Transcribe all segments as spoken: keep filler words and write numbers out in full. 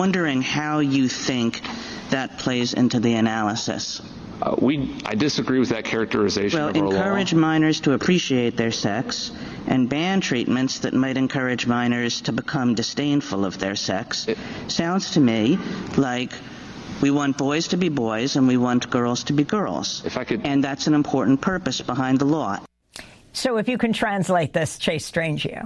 Wondering how you think that plays into the analysis. Uh, we, I disagree with that characterization well, of our law. Well, encourage minors to appreciate their sex and ban treatments that might encourage minors to become disdainful of their sex. It sounds to me like we want boys to be boys and we want girls to be girls. If I could... And that's an important purpose behind the law. So if you can translate this, Chase Strangio.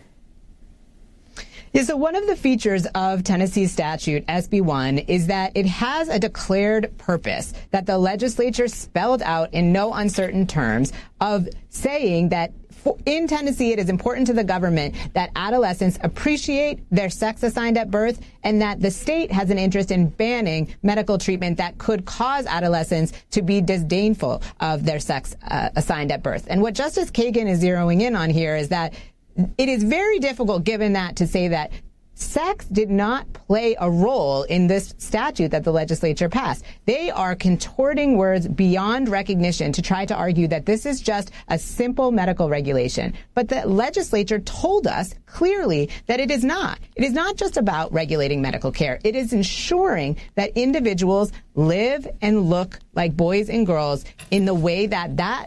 Yeah, so one of the features of Tennessee's statute, S B one, is that it has a declared purpose that the legislature spelled out in no uncertain terms of saying that in Tennessee, it is important to the government that adolescents appreciate their sex assigned at birth and that the state has an interest in banning medical treatment that could cause adolescents to be disdainful of their sex uh, assigned at birth. And what Justice Kagan is zeroing in on here is that it is very difficult, given that, to say that sex did not play a role in this statute that the legislature passed. They are contorting words beyond recognition to try to argue that this is just a simple medical regulation. But the legislature told us clearly that it is not. It is not just about regulating medical care. It is ensuring that individuals live and look like boys and girls in the way that that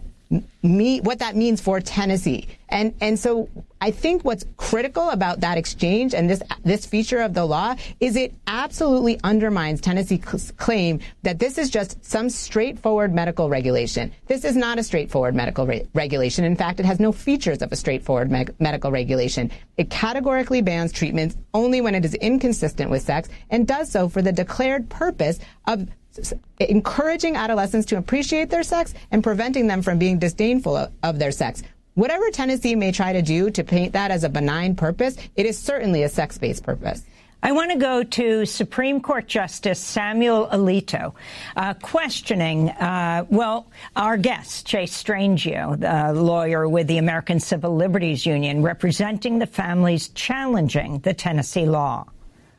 me what that means for Tennessee. And and so I think what's critical about that exchange and this this feature of the law is it absolutely undermines Tennessee's claim that this is just some straightforward medical regulation. This is not a straightforward medical re- regulation. In fact, it has no features of a straightforward me- medical regulation. It categorically bans treatments only when it is inconsistent with sex and does so for the declared purpose of encouraging adolescents to appreciate their sex and preventing them from being disdainful of, of their sex. Whatever Tennessee may try to do to paint that as a benign purpose, it is certainly a sex-based purpose. I want to go to Supreme Court Justice Samuel Alito, uh, questioning, uh, well, our guest, Chase Strangio, the lawyer with the American Civil Liberties Union, representing the families challenging the Tennessee law.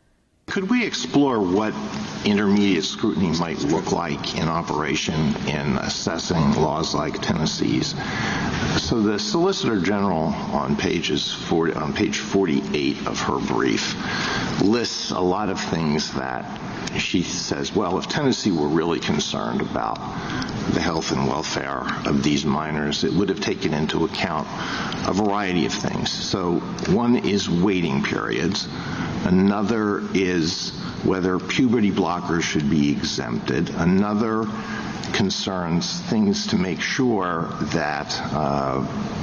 Could we explore what intermediate scrutiny might look like in operation in assessing laws like Tennessee's? So the Solicitor General on pages forty, on page forty-eight of her brief lists a lot of things that she says, well, if Tennessee were really concerned about the health and welfare of these minors, it would have taken into account a variety of things. So one is waiting periods. Another is whether puberty blockers should be exempted. Another concerns things to make sure that uh,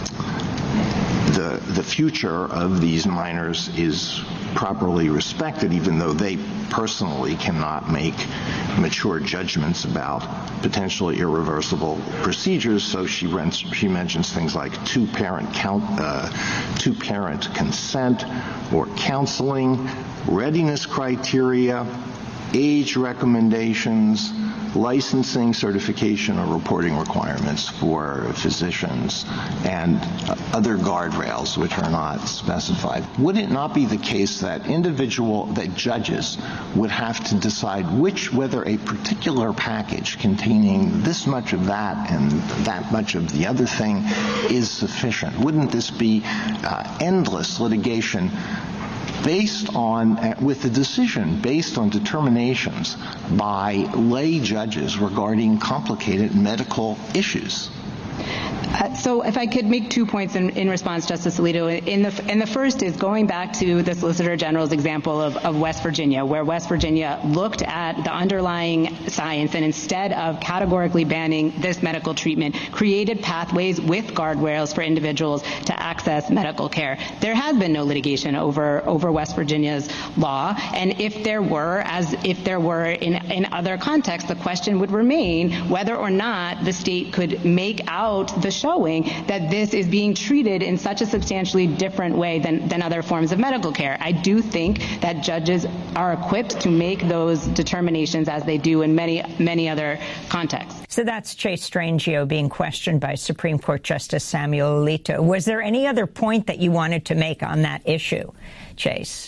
the the future of these minors is properly respected, even though they personally cannot make mature judgments about potentially irreversible procedures. So she rents, she mentions things like two-parent count, uh, two-parent consent or counseling, readiness criteria, age recommendations, licensing, certification, or reporting requirements for physicians, and uh, other guardrails which are not specified. Would it not be the case that individual, that judges would have to decide which, whether a particular package containing this much of that and that much of the other thing is sufficient? Wouldn't this be uh, endless litigation based on, uh, with the decision based on determinations by lay judges regarding complicated medical issues? Uh, so if I could make two points in, in response, Justice Alito. In the, and the first is going back to the Solicitor General's example of, of West Virginia, where West Virginia looked at the underlying science and instead of categorically banning this medical treatment, created pathways with guardrails for individuals to access medical care. There has been no litigation over, over West Virginia's law, and if there were, as if there were in, in other contexts, the question would remain whether or not the state could make out the showing that this is being treated in such a substantially different way than, than other forms of medical care. I do think that judges are equipped to make those determinations as they do in many, many other contexts. So that's Chase Strangio being questioned by Supreme Court Justice Samuel Alito. Was there any other point that you wanted to make on that issue, Chase?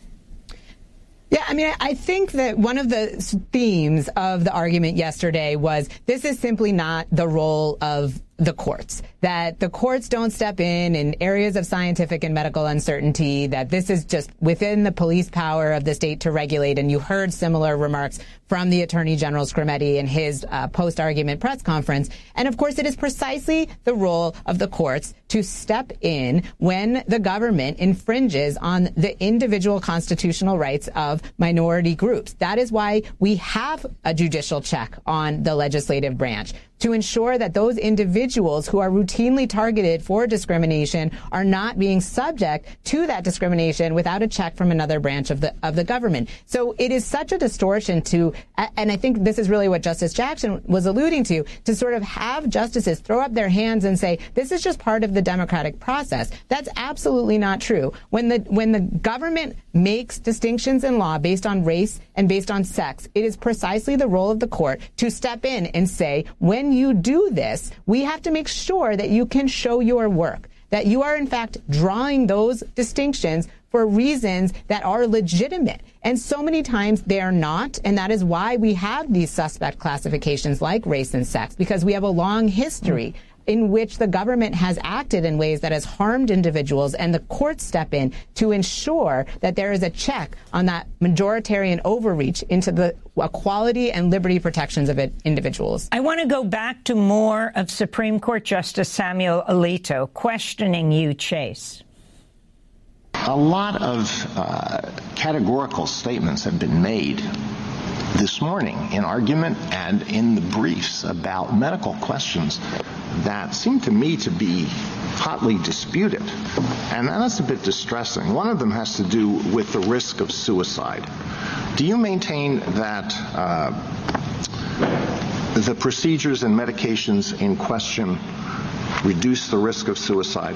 Yeah, I mean, I think that one of the themes of the argument yesterday was this is simply not the role of the courts, that the courts don't step in in areas of scientific and medical uncertainty, that this is just within the police power of the state to regulate. And you heard similar remarks from the Attorney General Skrmetti in his uh, post-argument press conference. And of course, it is precisely the role of the courts to step in when the government infringes on the individual constitutional rights of minority groups. That is why we have a judicial check on the legislative branch, to ensure that those individuals who are routinely targeted for discrimination are not being subject to that discrimination without a check from another branch of the of the government. So it is such a distortion to, and I think this is really what Justice Jackson was alluding to, to sort of have justices throw up their hands and say, this is just part of the democratic process. That's absolutely not true. When the when the government makes distinctions in law based on race and based on sex, it is precisely the role of the court to step in and say, when you do this, we have to make sure that you can show your work, that you are in fact drawing those distinctions for reasons that are legitimate. And so many times they are not, and that is why we have these suspect classifications like race and sex, because we have a long history in which the government has acted in ways that has harmed individuals, and the courts step in to ensure that there is a check on that majoritarian overreach into the equality and liberty protections of it, individuals. I want to go back to more of Supreme Court Justice Samuel Alito questioning you, Chase. A lot of uh, categorical statements have been made this morning in argument and in the briefs about medical questions that seem to me to be hotly disputed. And that's a bit distressing. One of them has to do with the risk of suicide. Do you maintain that uh, the procedures and medications in question reduce the risk of suicide?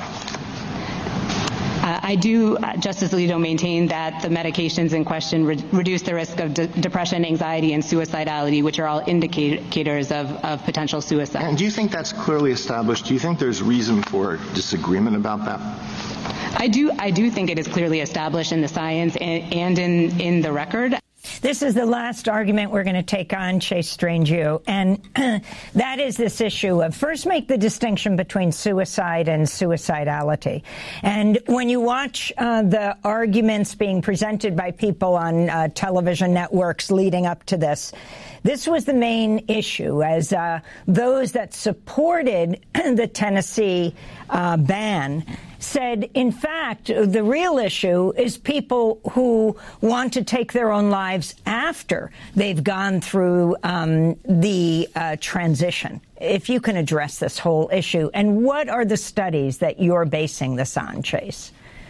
Uh, I do, uh, Justice Alito, maintain that the medications in question re- reduce the risk of de- depression, anxiety, and suicidality, which are all indicators of, of potential suicide. And do you think that's clearly established? Do you think there's reason for disagreement about that? I do. I do think it is clearly established in the science and, and in, in the record. This is the last argument we're going to take on, Chase Strangio, and that is this issue of first make the distinction between suicide and suicidality. And when you watch uh, the arguments being presented by people on uh, television networks leading up to this, this was the main issue, as uh, those that supported the Tennessee uh, ban said, in fact, the real issue is people who want to take their own lives after they've gone through um, the uh, transition. If you can address this whole issue, and what are the studies that you're basing this on, Chase?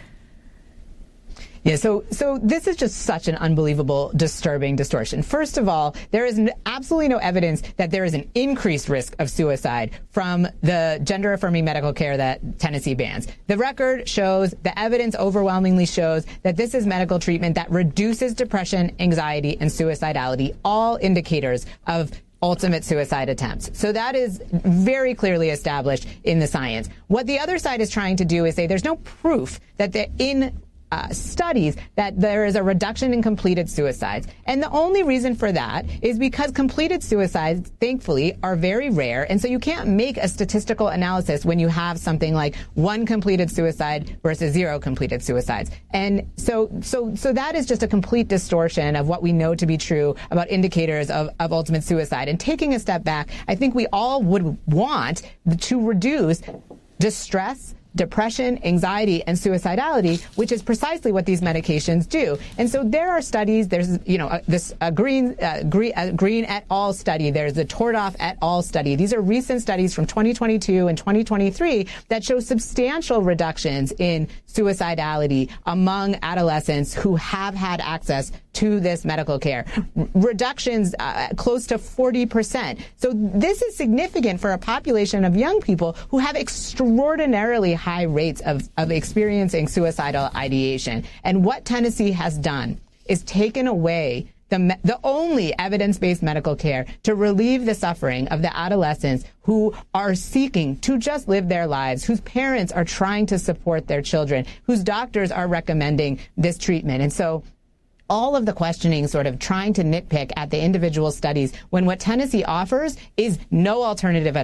Yeah, so so this is just such an unbelievable, disturbing distortion. First of all, there is absolutely no evidence that there is an increased risk of suicide from the gender-affirming medical care that Tennessee bans. The record shows, the evidence overwhelmingly shows that this is medical treatment that reduces depression, anxiety, and suicidality, all indicators of ultimate suicide attempts. So that is very clearly established in the science. What the other side is trying to do is say there's no proof that the in Uh, studies that there is a reduction in completed suicides. And the only reason for that is because completed suicides, thankfully, are very rare. And so you can't make a statistical analysis when you have something like one completed suicide versus zero completed suicides. And so so, so that is just a complete distortion of what we know to be true about indicators of, of ultimate suicide. And taking a step back, I think we all would want to reduce distress, depression, anxiety, and suicidality, which is precisely what these medications do. And so there are studies. There's, you know, uh, this uh, Green, uh, Green, uh, Green et al. Study. There's the Tordoff et al. Study. These are recent studies from twenty twenty-two and twenty twenty-three that show substantial reductions in suicidality among adolescents who have had access to this medical care. R- reductions uh, close to forty percent. So this is significant for a population of young people who have extraordinarily high rates of, of experiencing suicidal ideation. And what Tennessee has done is taken away the, me- the only evidence-based medical care to relieve the suffering of the adolescents who are seeking to just live their lives, whose parents are trying to support their children, whose doctors are recommending this treatment. And so all of the questioning sort of trying to nitpick at the individual studies when what Tennessee offers is no alternative at all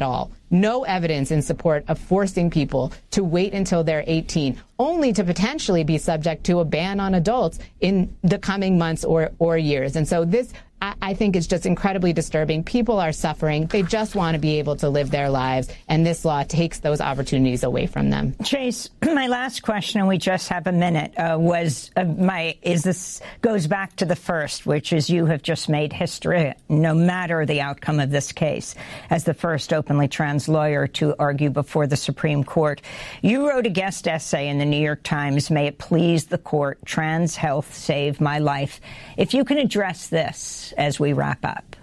no evidence in support of forcing people to wait until they're eighteen, only to potentially be subject to a ban on adults in the coming months or, or years. And so this, I, I think, is just incredibly disturbing. People are suffering. They just want to be able to live their lives, and this law takes those opportunities away from them. Chase, my last question, and we just have a minute, uh, was uh, my is this goes back to the first, which is you have just made history, no matter the outcome of this case, as the first openly trans lawyer to argue before the Supreme Court. You wrote a guest essay in the New York Times, "May it please the court, trans health saved my life." If you can address this as we wrap up.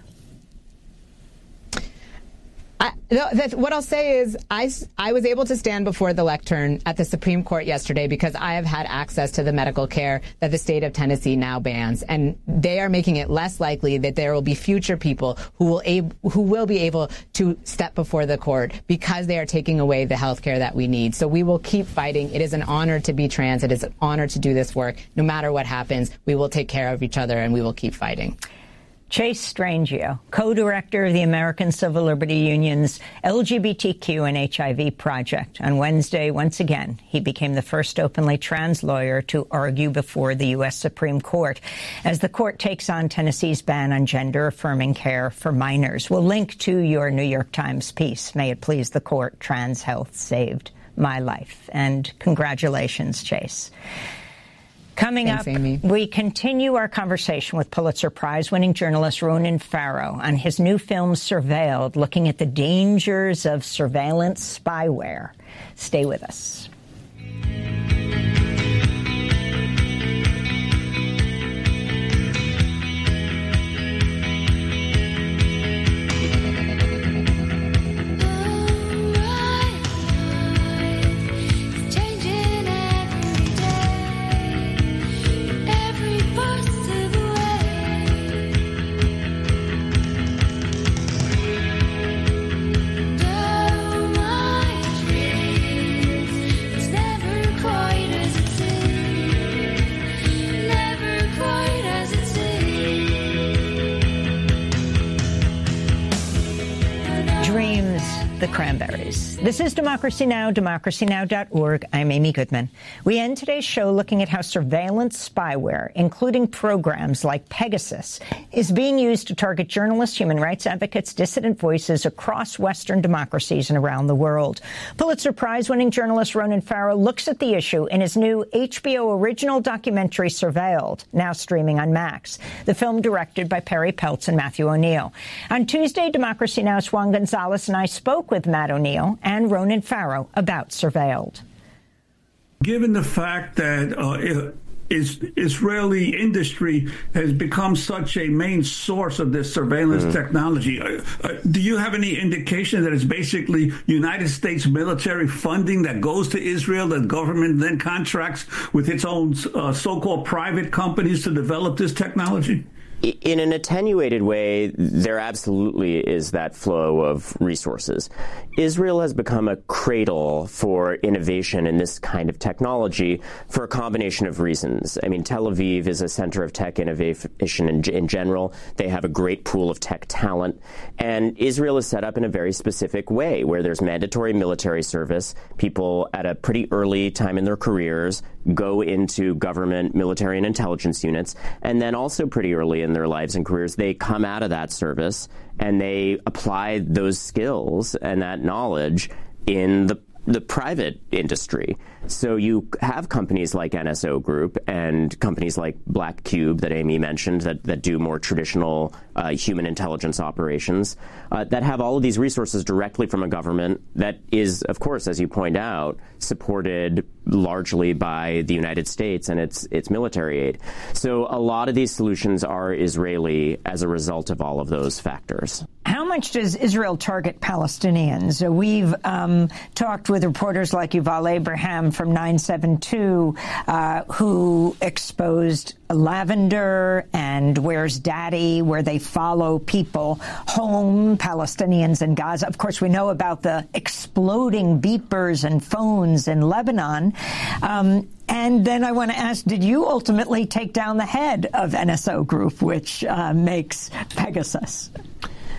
I, that, what I'll say is I, I was able to stand before the lectern at the Supreme Court yesterday because I have had access to the medical care that the state of Tennessee now bans, and they are making it less likely that there will be future people who will ab- who will be able to step before the court because they are taking away the health care that we need. So we will keep fighting. It is an honor to be trans. It is an honor to do this work. No matter what happens, we will take care of each other, and we will keep fighting. Chase Strangio, co-director of the American Civil Liberty Union's L G B T Q and H I V project. On Wednesday, once again, he became the first openly trans lawyer to argue before the U S Supreme Court as the court takes on Tennessee's ban on gender-affirming care for minors. We'll link to your New York Times piece, "May it please the court, trans health saved my life." And congratulations, Chase. Coming Thanks, up, Amy. We continue our conversation with Pulitzer Prize-winning journalist Ronan Farrow on his new film, Surveilled, looking at the dangers of surveillance spyware. Stay with us. The Cranberries. This is Democracy Now!, democracy now dot org. I'm Amy Goodman. We end today's show looking at how surveillance spyware, including programs like Pegasus, is being used to target journalists, human rights advocates, dissident voices across Western democracies and around the world. Pulitzer Prize-winning journalist Ronan Farrow looks at the issue in his new H B O original documentary, Surveilled, now streaming on Max, the film directed by Perry Peltz and Matthew O'Neill. On Tuesday, Democracy Now!'s Juan Gonzalez and I spoke with Matt O'Neill and Ronan Farrow about Surveilled. Given the fact that uh, is, Israeli industry has become such a main source of this surveillance mm. technology, uh, uh, do you have any indication that it's basically United States military funding that goes to Israel, that the government then contracts with its own uh, so-called private companies to develop this technology? In an attenuated way, there absolutely is that flow of resources. Israel has become a cradle for innovation in this kind of technology for a combination of reasons. I mean, Tel Aviv is a center of tech innovation in, in general. They have a great pool of tech talent. And Israel is set up in a very specific way, where there's mandatory military service. People at a pretty early time in their careers go into government, military, and intelligence units. And then also pretty early in their lives and careers, they come out of that service and they apply those skills and that knowledge in the the private industry. So you have companies like N S O Group and companies like Black Cube that Amy mentioned that, that do more traditional uh, human intelligence operations uh, that have all of these resources directly from a government that is, of course, as you point out, supported largely by the United States and its its military aid. So a lot of these solutions are Israeli as a result of all of those factors. How much does Israel target Palestinians? We've um, talked with reporters like Yuval Abraham from nine seven two, uh, who exposed Lavender and Where's Daddy, where they follow people home, Palestinians in Gaza. Of course, we know about the exploding beepers and phones in Lebanon. Um, and then I want to ask, did you ultimately take down the head of N S O Group, which uh, makes Pegasus?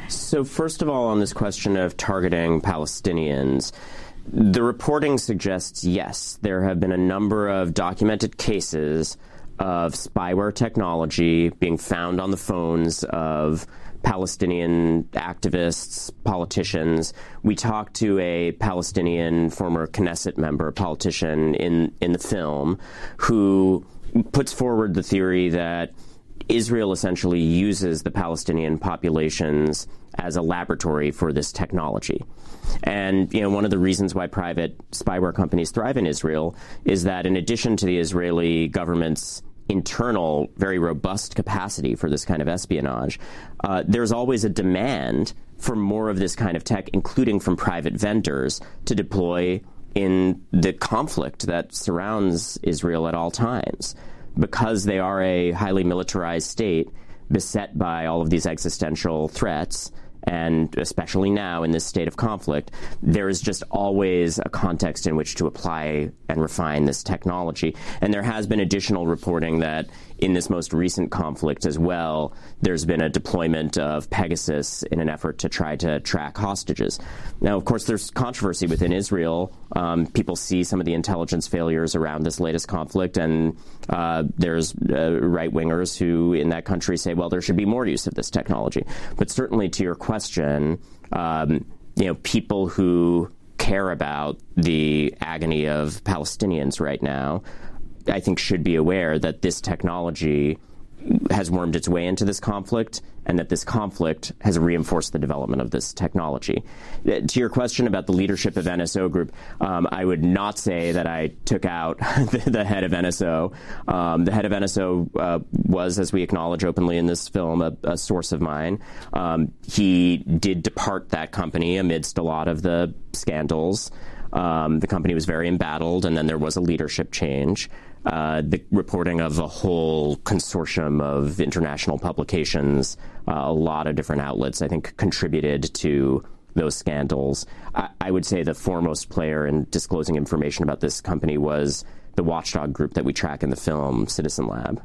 So first of all, on this question of targeting Palestinians, the reporting suggests, yes, there have been a number of documented cases of spyware technology being found on the phones of Palestinian activists, politicians. We talked to a Palestinian former Knesset member, politician in, in the film, who puts forward the theory that Israel essentially uses the Palestinian populations as a laboratory for this technology. And, you know, one of the reasons why private spyware companies thrive in Israel is that in addition to the Israeli government's internal, very robust capacity for this kind of espionage, uh, there's always a demand for more of this kind of tech, including from private vendors, to deploy in the conflict that surrounds Israel at all times. Because they are a highly militarized state, beset by all of these existential threats, and especially now in this state of conflict, there is just always a context in which to apply and refine this technology. And there has been additional reporting that in this most recent conflict as well, there's been a deployment of Pegasus in an effort to try to track hostages. Now, of course, there's controversy within Israel. Um, people see some of the intelligence failures around this latest conflict, and uh, there's uh, right-wingers who in that country say, well, there should be more use of this technology. But certainly to your question, um, you know, people who care about the agony of Palestinians right now, I think, should be aware that this technology has wormed its way into this conflict, and that this conflict has reinforced the development of this technology. To your question about the leadership of N S O Group, um, I would not say that I took out the, the head of N S O. Um, the head of N S O uh, was, as we acknowledge openly in this film, a, a source of mine. Um, he did depart that company amidst a lot of the scandals. Um, the company was very embattled, and then there was a leadership change. Uh, the reporting of a whole consortium of international publications, uh, a lot of different outlets, I think, contributed to those scandals. I, I would say the foremost player in disclosing information about this company was the watchdog group that we track in the film, Citizen Lab.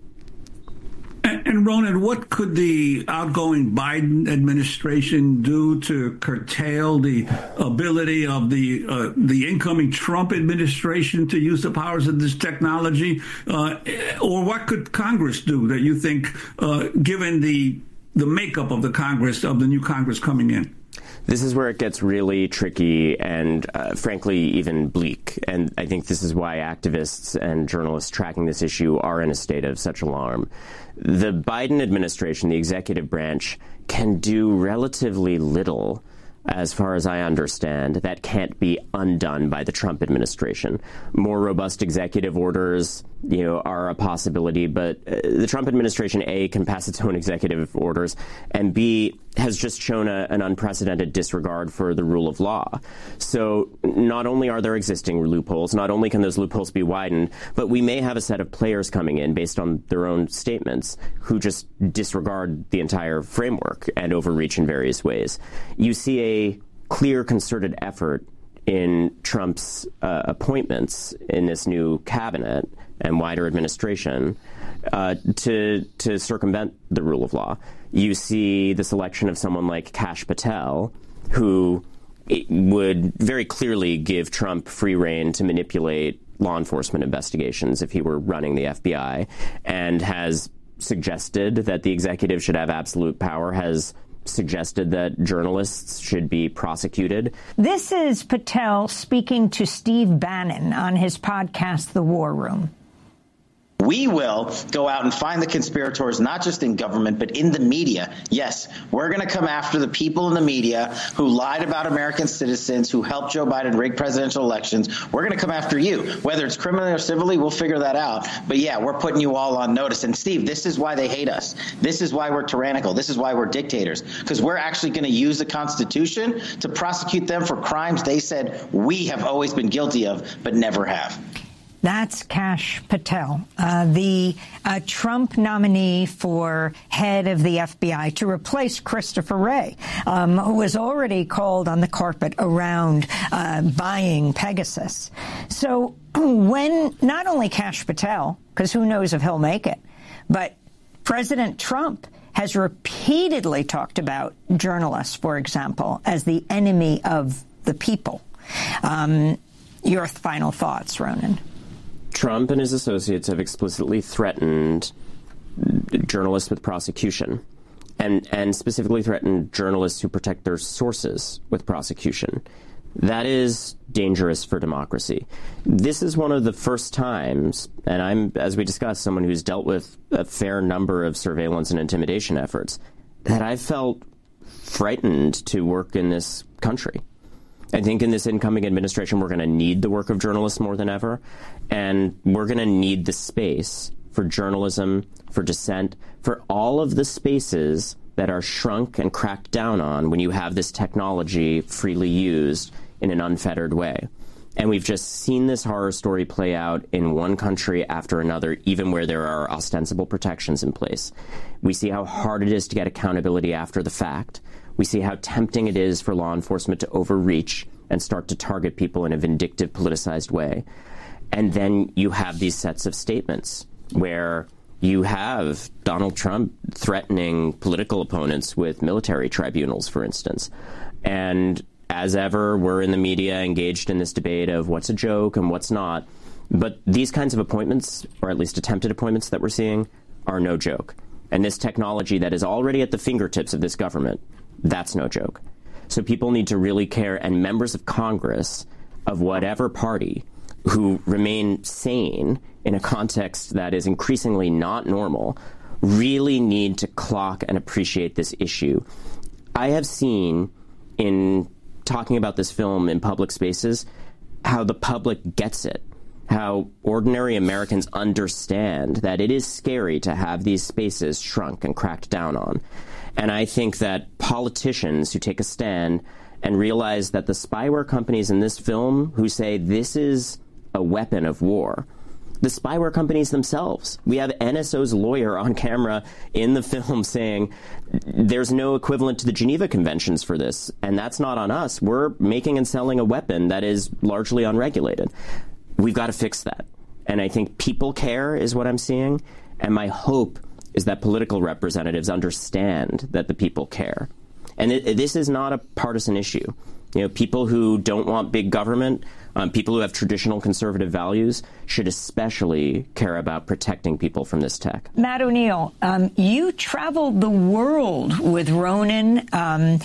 And, and Ronan, what could the outgoing Biden administration do to curtail the ability of the uh, the incoming Trump administration to use the powers of this technology? Uh, or what could Congress do that you think, uh, given the the makeup of the Congress, of the new Congress coming in? This is where it gets really tricky and, uh, frankly, even bleak. And I think this is why activists and journalists tracking this issue are in a state of such alarm. The Biden administration, the executive branch, can do relatively little, as far as I understand, that can't be undone by the Trump administration. More robust executive orders, you know, are a possibility, but uh, the Trump administration, A, can pass its own executive orders, and B, has just shown a, an unprecedented disregard for the rule of law. So not only are there existing loopholes, not only can those loopholes be widened, but we may have a set of players coming in based on their own statements who just disregard the entire framework and overreach in various ways. You see a clear concerted effort in Trump's uh, appointments in this new cabinet and wider administration uh, to to circumvent the rule of law. You see the selection of someone like Kash Patel, who would very clearly give Trump free rein to manipulate law enforcement investigations if he were running the F B I, and has suggested that the executive should have absolute power, has suggested that journalists should be prosecuted. This is Patel speaking to Steve Bannon on his podcast, The War Room. We will go out and find the conspirators, not just in government, but in the media. Yes, we're going to come after the people in the media who lied about American citizens, who helped Joe Biden rig presidential elections. We're going to come after you. Whether it's criminally or civilly, we'll figure that out. But yeah, we're putting you all on notice. And Steve, this is why they hate us. This is why we're tyrannical. This is why we're dictators, because we're actually going to use the Constitution to prosecute them for crimes they said we have always been guilty of, but never have. That's Kash Patel, uh, the uh, Trump nominee for head of the F B I to replace Christopher Wray, um, who was already called on the carpet around uh, buying Pegasus. So when not only Kash Patel, because who knows if he'll make it, but President Trump has has repeatedly talked about journalists, for example, as the enemy of the people. Um, your final thoughts, Ronan? Trump and his associates have explicitly threatened journalists with prosecution, and, and specifically threatened journalists who protect their sources with prosecution. That is dangerous for democracy. This is one of the first times, and I'm, as we discussed, someone who's dealt with a fair number of surveillance and intimidation efforts, that I felt frightened to work in this country. I think in this incoming administration, we're going to need the work of journalists more than ever, and we're going to need the space for journalism, for dissent, for all of the spaces that are shrunk and cracked down on when you have this technology freely used in an unfettered way. And we've just seen this horror story play out in one country after another, even where there are ostensible protections in place. We see how hard it is to get accountability after the fact. We see how tempting it is for law enforcement to overreach and start to target people in a vindictive, politicized way. And then you have these sets of statements where you have Donald Trump threatening political opponents with military tribunals, for instance. And as ever, we're in the media engaged in this debate of what's a joke and what's not. But these kinds of appointments, or at least attempted appointments that we're seeing, are no joke. And this technology that is already at the fingertips of this government, that's no joke. So people need to really care, and members of Congress of whatever party who remain sane in a context that is increasingly not normal really need to clock and appreciate this issue. I have seen in talking about this film in public spaces how the public gets it, how ordinary Americans understand that it is scary to have these spaces shrunk and cracked down on. And I think that politicians who take a stand and realize that the spyware companies in this film who say this is a weapon of war, the spyware companies themselves. We have N S O's lawyer on camera in the film saying there's no equivalent to the Geneva Conventions for this, and that's not on us. We're making and selling a weapon that is largely unregulated. We've got to fix that. And I think people care is what I'm seeing, and my hope is that political representatives understand that the people care. And it, this is not a partisan issue. You know, people who don't want big government, um, people who have traditional conservative values, should especially care about protecting people from this tech. Matt O'Neill, um, you traveled the world with Ronan um,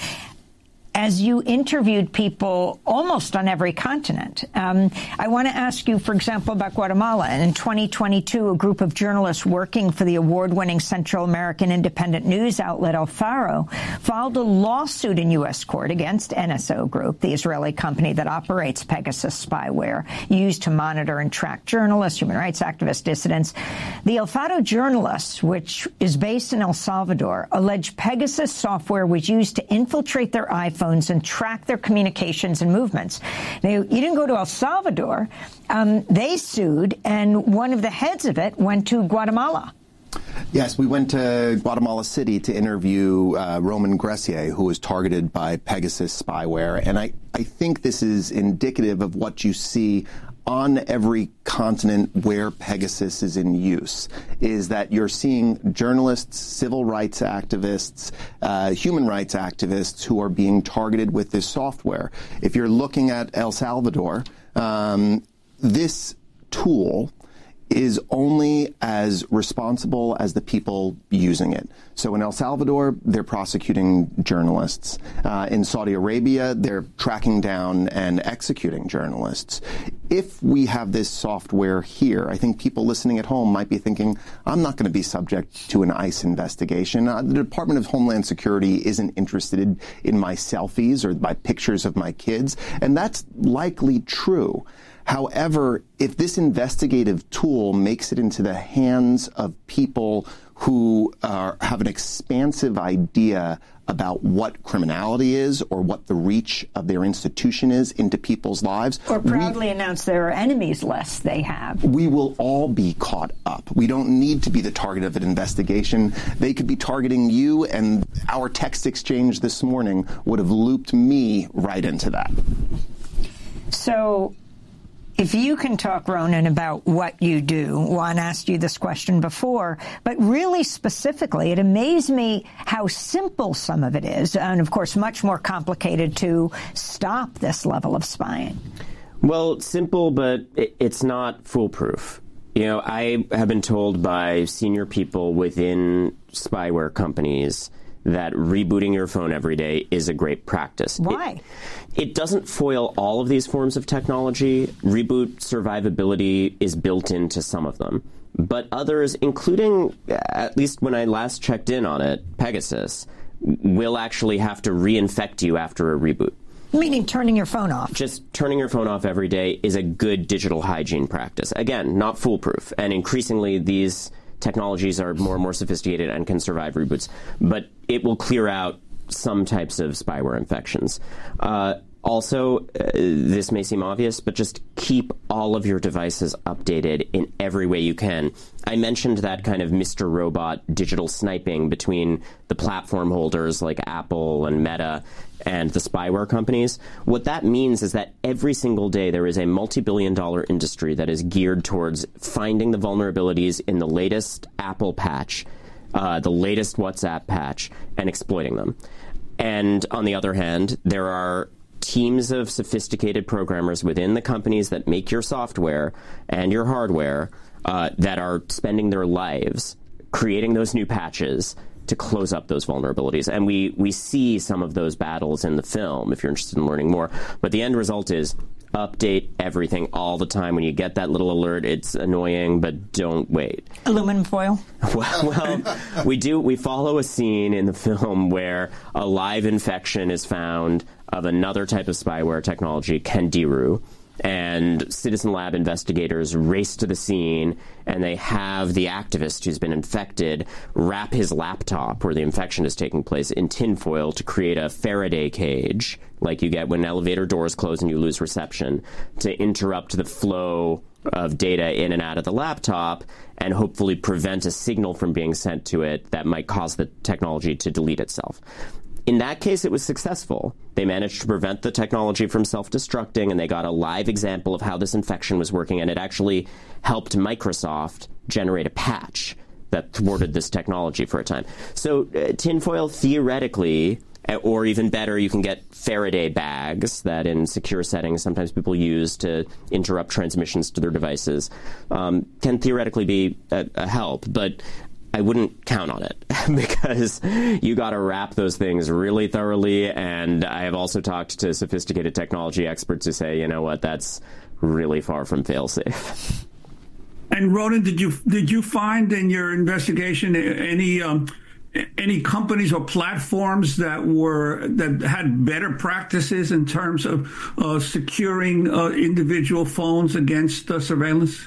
as you interviewed people almost on every continent. Um, I want to ask you, for example, about Guatemala. And in twenty twenty-two, a group of journalists working for the award-winning Central American independent news outlet El Faro filed a lawsuit in U S court against N S O Group, the Israeli company that operates Pegasus spyware used to monitor and track journalists, human rights activists, dissidents. The El Faro journalists, which is based in El Salvador, allege Pegasus software was used to infiltrate their iPhones and track their communications and movements. Now, you didn't go to El Salvador. Um, they sued, and one of the heads of it went to Guatemala. Yes, we went to Guatemala City to interview uh, Roman Gressier, who was targeted by Pegasus spyware. And I, I think this is indicative of what you see on every continent where Pegasus is in use, is that you're seeing journalists, civil rights activists, uh, human rights activists who are being targeted with this software. If you're looking at El Salvador, um, this tool is only as responsible as the people using it. So in El Salvador, they're prosecuting journalists. Uh, in Saudi Arabia, they're tracking down and executing journalists. If we have this software here, I think people listening at home might be thinking, I'm not going to be subject to an ICE investigation. Uh, the Department of Homeland Security isn't interested in my selfies or my pictures of my kids, and that's likely true. However, if this investigative tool makes it into the hands of people who uh, have an expansive idea about what criminality is or what the reach of their institution is into people's lives. Or proudly we, announce there are enemies less they have. We will all be caught up. We don't need to be the target of an investigation. They could be targeting you, and our text exchange this morning would have looped me right into that. So If you can talk, Ronen, about what you do, Juan asked you this question before, but really specifically, it amazed me how simple some of it is, and of course much more complicated to stop this level of spying. Well, simple, but it's not foolproof. You know, I have been told by senior people within spyware companies that rebooting your phone every day is a great practice. Why? It, it doesn't foil all of these forms of technology. Reboot survivability is built into some of them. But others, including, at least when I last checked in on it, Pegasus, will actually have to reinfect you after a reboot. Meaning turning your phone off. Just turning your phone off every day is a good digital hygiene practice. Again, not foolproof. And increasingly, these technologies are more and more sophisticated and can survive reboots. But it will clear out some types of spyware infections. Uh, also, uh, this may seem obvious, but just keep all of your devices updated in every way you can. I mentioned that kind of Mister Robot digital sniping between the platform holders like Apple and Meta and the spyware companies. What that means is that every single day there is a multi-billion dollar industry that is geared towards finding the vulnerabilities in the latest Apple patch, uh, the latest WhatsApp patch, and exploiting them. And on the other hand, there are teams of sophisticated programmers within the companies that make your software and your hardware uh, that are spending their lives creating those new patches to close up those vulnerabilities. And we, we see some of those battles in the film, if you're interested in learning more. But the end result is update everything all the time. When you get that little alert, it's annoying, but don't wait. Aluminum foil? Well, well we do. We follow a scene in the film where a live infection is found of another type of spyware technology, Candiru. And Citizen Lab investigators race to the scene, and they have the activist who's been infected wrap his laptop, where the infection is taking place, in tinfoil to create a Faraday cage, like you get when elevator doors close and you lose reception, to interrupt the flow of data in and out of the laptop and hopefully prevent a signal from being sent to it that might cause the technology to delete itself. In that case, it was successful. They managed to prevent the technology from self-destructing, and they got a live example of how this infection was working, and it actually helped Microsoft generate a patch that thwarted this technology for a time. So uh, tinfoil, theoretically, or even better, you can get Faraday bags that in secure settings sometimes people use to interrupt transmissions to their devices, um, can theoretically be a, a help. But I wouldn't count on it because you got to wrap those things really thoroughly. And I have also talked to sophisticated technology experts who say, you know what, that's really far from fail-safe. And Ronen, did you did you find in your investigation any um, any companies or platforms that were that had better practices in terms of uh, securing uh, individual phones against uh, surveillance?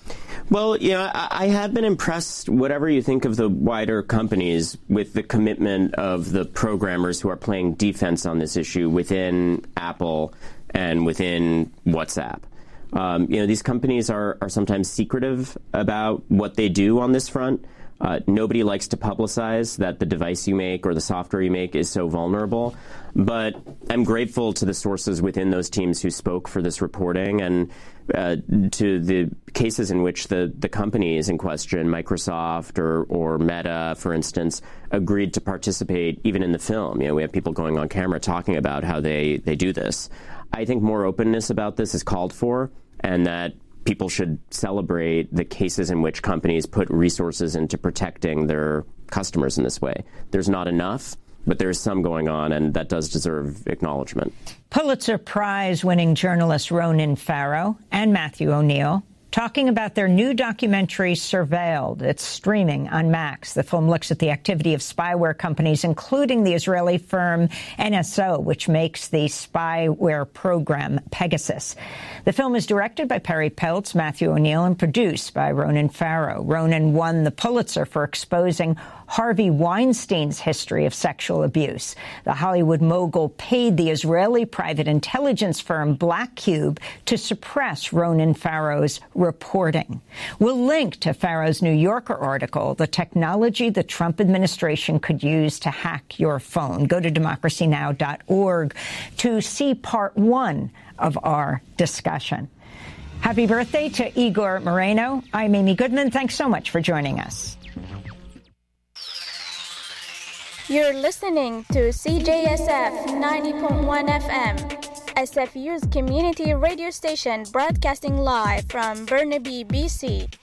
Well, you know, I have been impressed, whatever you think of the wider companies, with the commitment of the programmers who are playing defense on this issue within Apple and within WhatsApp. Um, you know, these companies are, are sometimes secretive about what they do on this front. Uh, nobody likes to publicize that the device you make or the software you make is so vulnerable. But I'm grateful to the sources within those teams who spoke for this reporting, and uh, to the cases in which the, the companies in question, Microsoft or, or Meta, for instance, agreed to participate even in the film. You know, we have people going on camera talking about how they, they do this. I think more openness about this is called for, and that people should celebrate the cases in which companies put resources into protecting their customers in this way. There's not enough, but there's some going on, and that does deserve acknowledgement. Pulitzer Prize-winning journalists Ronan Farrow and Matthew O'Neill talking about their new documentary, Surveilled. It's streaming on Max. The film looks at the activity of spyware companies, including the Israeli firm N S O, which makes the spyware program Pegasus. The film is directed by Perry Peltz, Matthew O'Neill, and produced by Ronan Farrow. Ronan won the Pulitzer for exposing Harvey Weinstein's history of sexual abuse. The Hollywood mogul paid the Israeli private intelligence firm Black Cube to suppress Ronan Farrow's reporting. We'll link to Farrow's New Yorker article, The Technology the Trump Administration Could Use to Hack Your Phone. Go to democracy now dot org to see part one of our discussion. Happy birthday to Igor Moreno. I'm Amy Goodman. Thanks so much for joining us. You're listening to C J S F ninety point one F M, S F U's community radio station broadcasting live from Burnaby, B C.